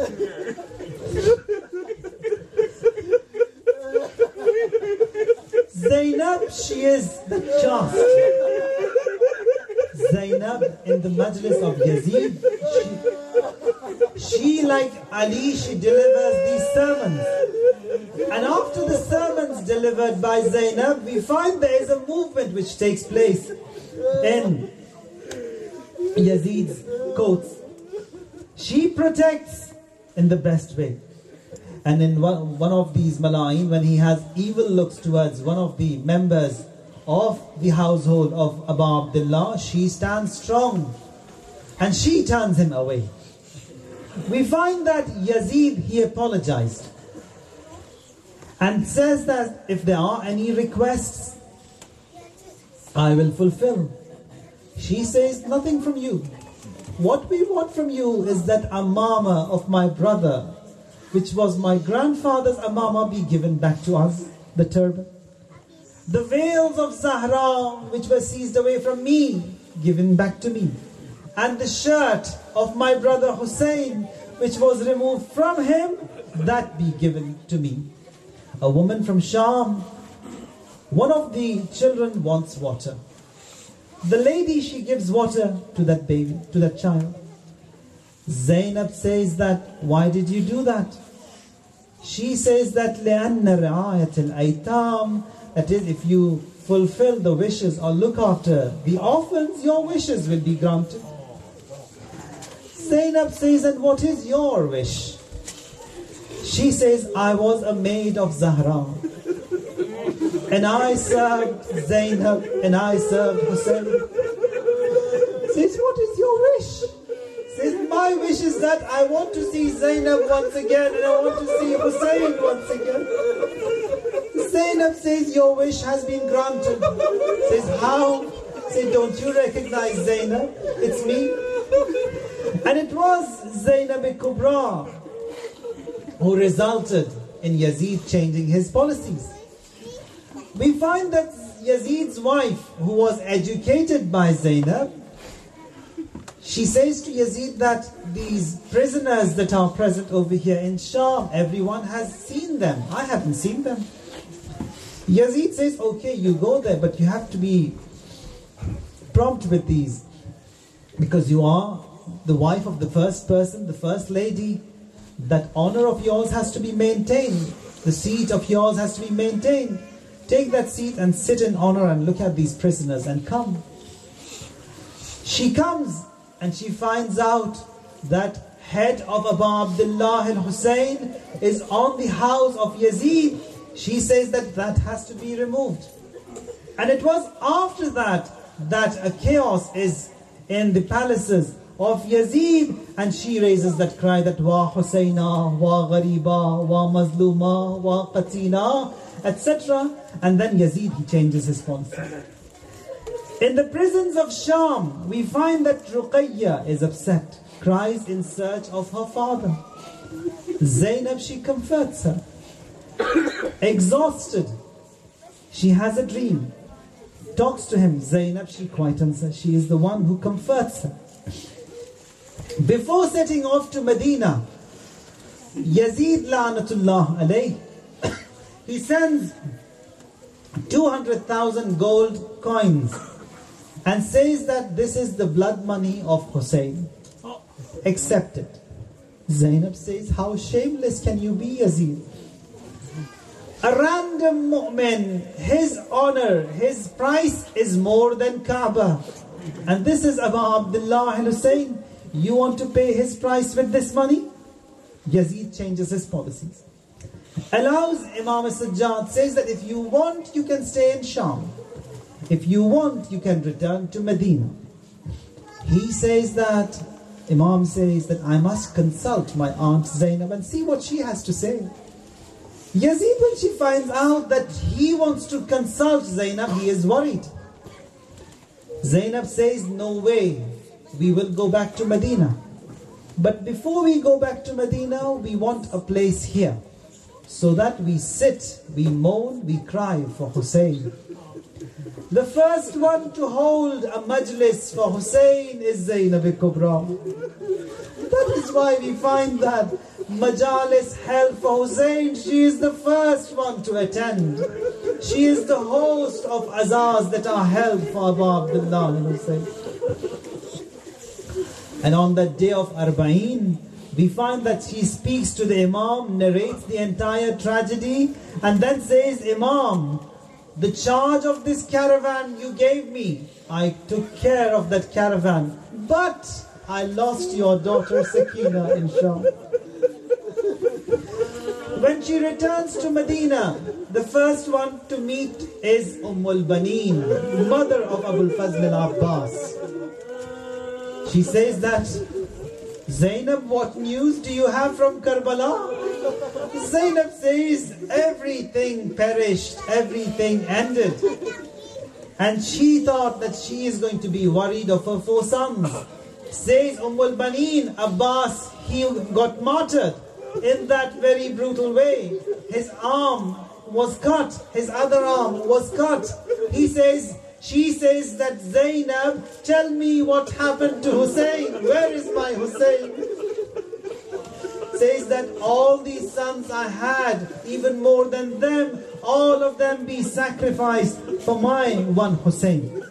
Zainab, she is the chaste. Zainab, in the majlis of Yazid, she, she like Ali, she delivers these sermons. And after the sermons delivered by Zainab, we find there is a movement which takes place in Yazid's courts. She protects in the best way. And in one, one of these malain, when he has evil looks towards one of the members of the household of Abu Abdullah, she stands strong and she turns him away. We find that Yazid, he apologized and says that if there are any requests, I will fulfill. She says, nothing from you. What we want from you is that amama of my brother, which was my grandfather's amama, be given back to us, the turban. The veils of Zahra, which were seized away from me, given back to me. And the shirt of my brother Hussein, which was removed from him, that be given to me. A woman from Sham, one of the children wants water. The lady, she gives water to that baby, to that child. Zainab says that, why did you do that? She says that لأن رعاية الأيتام, that is, if you fulfill the wishes or look after the orphans, your wishes will be granted. Zainab says, and what is your wish? She says, I was a maid of Zahra, and I served Zainab, and I served Hussein. Says, what is your wish? Says, my wish is that I want to see Zainab once again, and I want to see Hussein once again. Zainab says, your wish has been granted. Says, how? Says, don't you recognize Zainab? It's me. And it was Zainab Kubra who resulted in Yazid changing his policies. We find that Yazid's wife, who was educated by Zainab, she says to Yazid that these prisoners that are present over here in Sham, everyone has seen them. I haven't seen them. Yazid says, okay, you go there, but you have to be prompt with these, because you are the wife of the first person, the first lady. That honor of yours has to be maintained. The seat of yours has to be maintained. Take that seat and sit in honor and look at these prisoners and come. She comes and she finds out that head of Abu Abdullah al-Hussein is on the house of Yazid. She says that that has to be removed. And it was after that that a chaos is in the palaces of Yazid, and she raises that cry that wa Husayna, wa Ghariba, wa Mazluma, wa Qatina, et cetera. And then Yazid, he changes his policy. In the prisons of Sham, we find that Ruqayya is upset, cries in search of her father. Zainab, she comforts her. Exhausted, she has a dream. Talks to him. Zainab, she quietens her. She is the one who comforts her. Before setting off to Medina, Yazid La'natullah alayh, he sends two hundred thousand gold coins and says that this is the blood money of Hussein. Accept it. Zainab says, how shameless can you be, Yazid? A random mu'min, his honor, his price is more than Kaaba. And this is Abu Abdullah al-Hussein. You want to pay his price with this money? Yazid changes his policies. Allows Imam Sajjad, says that if you want, you can stay in Sham. If you want, you can return to Medina. He says that, Imam says that I must consult my aunt Zainab and see what she has to say. Yazid, when she finds out that he wants to consult Zainab, he is worried. Zainab says, no way, we will go back to Medina. But before we go back to Medina, we want a place here, so that we sit, we moan, we cry for Hussein. The first one to hold a majlis for Hussein is Zainab Kubra. That is why we find that majalis held for Hussein, she is the first one to attend. She is the host of azars that are held for Abu Abdullah and Hussein. And on that day of Arba'een, we find that she speaks to the Imam, narrates the entire tragedy, and then says, Imam, the charge of this caravan you gave me, I took care of that caravan. But I lost your daughter Sakina in Sham. When she returns to Medina, the first one to meet is Umm al-Baneen, mother of Abul Fazl al-Abbas. She says that, Zainab, what news do you have from Karbala? Zainab says, everything perished, everything ended. And she thought that she is going to be worried of her four sons. Says Umm al-Baneen, Abbas, he got martyred in that very brutal way. His arm was cut, his other arm was cut. He says, she says that, Zainab, tell me what happened to Hussein. Where is my Hussein? Says that all these sons I had, even more than them, all of them be sacrificed for my one Hussein.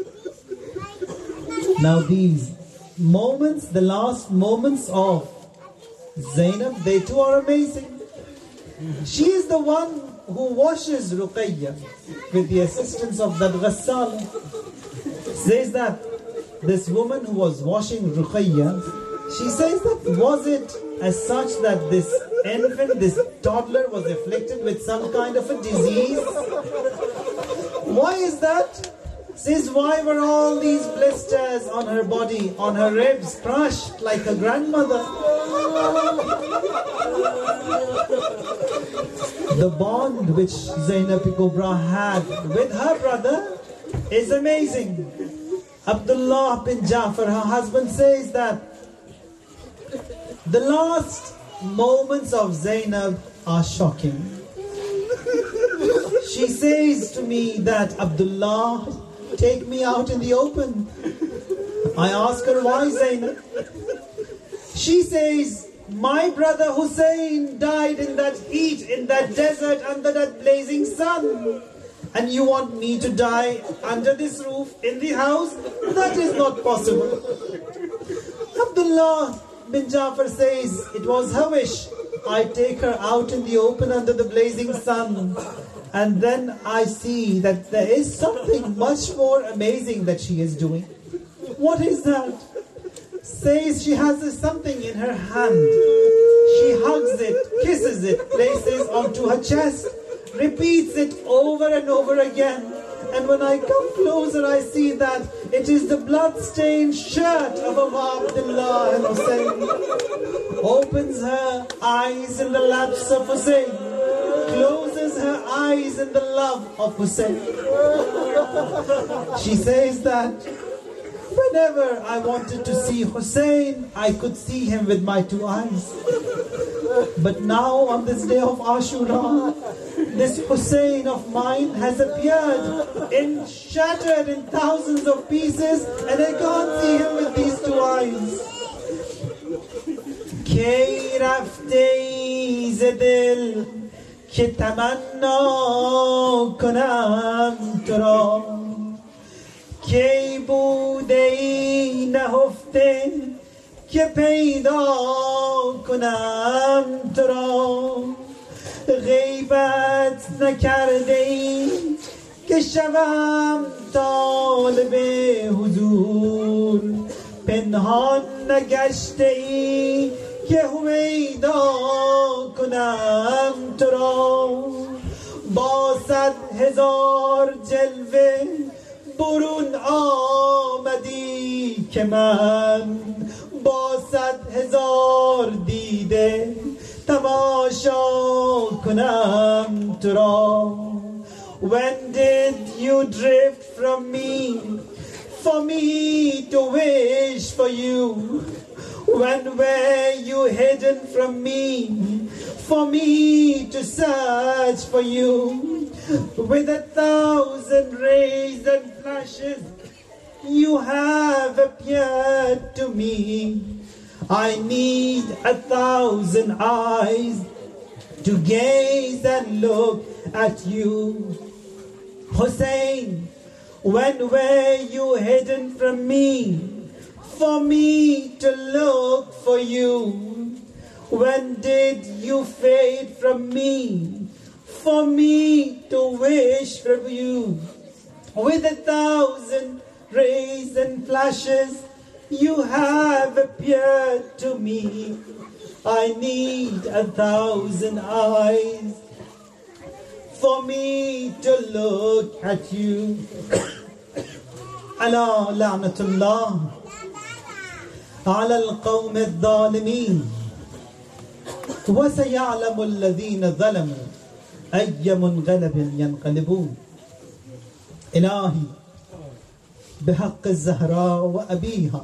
Now these moments, the last moments of Zainab, they too are amazing. She is the one who washes Ruqayya with the assistance of that Ghassal. Says that this woman who was washing Ruqayya, she says that, was it as such that this infant, this toddler was afflicted with some kind of a disease? Why is that? Says, why were all these blisters on her body, on her ribs, crushed like her grandmother? The bond which Zainab Kubra had with her brother is amazing. Abdullah bin Jafar, her husband, says that the last moments of Zainab are shocking. She says to me that, Abdullah, take me out in the open. I ask her, why, Zainab? She says, my brother Hussein died in that heat, in that desert, under that blazing sun. And you want me to die under this roof, in the house? That is not possible. Abdullah bin Jafar says, it was her wish. I take her out in the open under the blazing sun. And then I see that there is something much more amazing that she is doing. What is that? Says she has this something in her hand. She hugs it, kisses it, places onto her chest, repeats it over and over again. And when I come closer, I see that it is the blood-stained shirt of Abu Abdullah and Hussein. Opens her eyes in the laps of Hussein. Closes her eyes in the love of Hussein. She says that whenever I wanted to see Hussein, I could see him with my two eyes. But now on this day of Ashura, this Hussein of mine has appeared in shattered in thousands of pieces, and I can't see him with these two eyes. Ki rafte ze dil ki tamanna konam tura, ki bude nahofte ki peyda konam tura. غیبت نکرده ای که شوم طالب حضور پنهان نگشته ای که هویدا کنم تو را با صد هزار جلوه برون آمدی که من با صد هزار دیده تماشا کنم تو را. When did you drift from me for me to wish for you? When were you hidden from me for me to search for you? With a thousand rays and flashes you have appeared to me. I need a thousand eyes to gaze and look at you. Hussein, when were you hidden from me for me to look for you? When did you fade from me for me to wish for you? With a thousand rays and flashes You have appeared to me. I need a thousand eyes for me to look at you. ألا لعنة الله على القوم الظالمين وسيعلم الذين ظلموا أي منقلب ينقلبون. إلهي بحق الزهراء وأبيها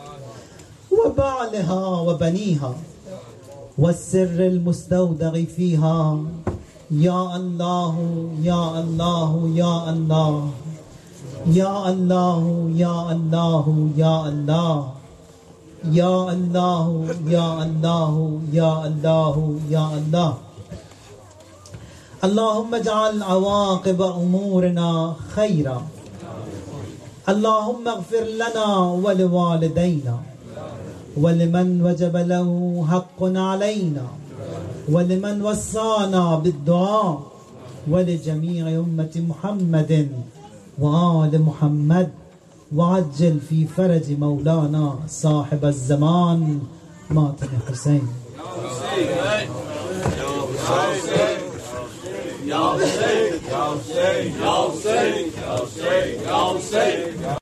وبعلها وبنيها والسر المستودع فيها، يا الله يا الله يا الله يا الله يا الله يا الله يا الله يا الله يا الله يا الله. اللهم اجعل عواقب أمورنا خيرا. اللهم اغفر لنا ولوالدينا ولمن وجب له حق علينا ولمن وصانا بالدعاء ولجميع أمة محمد وآل محمد، وعجل في فرج مولانا صاحب الزمان ماتم حسين. يا حسين يا حسين يا حسين يا حسين يا حسين.